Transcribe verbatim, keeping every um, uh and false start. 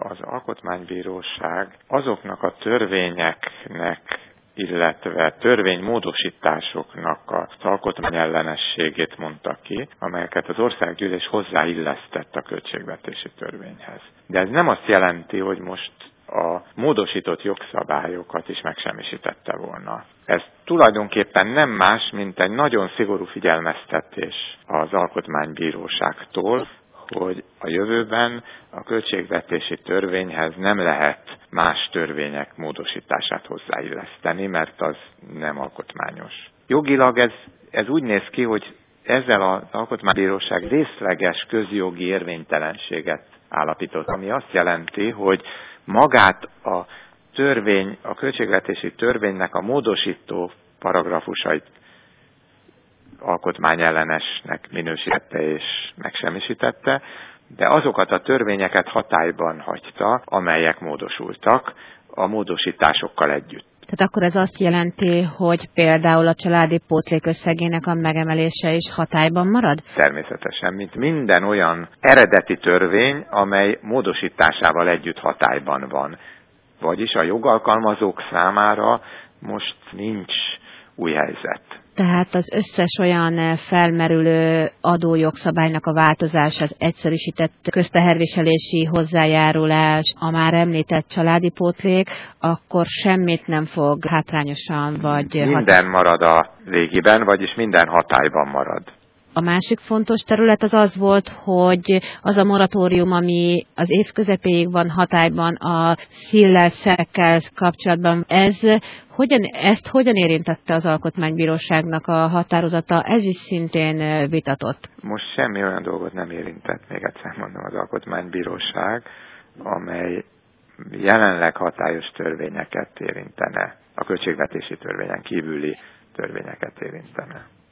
az Alkotmánybíróság azoknak a törvényeknek, illetve törvénymódosításoknak az alkotmányellenességét mondta ki, amelyeket az Országgyűlés hozzáillesztett a költségvetési törvényhez. De ez nem azt jelenti, hogy most a módosított jogszabályokat is megsemmisítette volna. Ez tulajdonképpen nem más, mint egy nagyon szigorú figyelmeztetés az Alkotmánybíróságtól, hogy a jövőben a költségvetési törvényhez nem lehet más törvények módosítását hozzáilleszteni, mert az nem alkotmányos. Jogilag ez, ez úgy néz ki, hogy ezzel az Alkotmánybíróság részleges közjogi érvénytelenséget állapított, ami azt jelenti, hogy magát a törvény, a költségvetési törvénynek a módosító paragrafusait alkotmányellenesnek minősítette és megsemmisítette, de azokat a törvényeket hatályban hagyta, amelyek módosultak a módosításokkal együtt. Tehát akkor ez azt jelenti, hogy például a családi pótlék összegének a megemelése is hatályban marad? Természetesen, mint minden olyan eredeti törvény, amely módosításával együtt hatályban van. Vagyis a jogalkalmazók számára most nincs új helyzet. Tehát az összes olyan felmerülő adójogszabálynak a változás, az egyszerűsített közteherviselési hozzájárulás, a már említett családi pótlék, akkor semmit nem fog hátrányosan vagy... Minden marad a régiben, vagyis minden hatályban marad. A másik fontos terület az az volt, hogy az a moratórium, ami az év közepéig van hatályban a szillerszerekkel kapcsolatban, ez hogyan, ezt hogyan érintette az Alkotmánybíróságnak a határozata? Ez is szintén vitatott. Most semmi olyan dolgot nem érintett, még egyszer mondom, az Alkotmánybíróság, amely jelenleg hatályos törvényeket érintene, a költségvetési törvényen kívüli törvényeket érintene.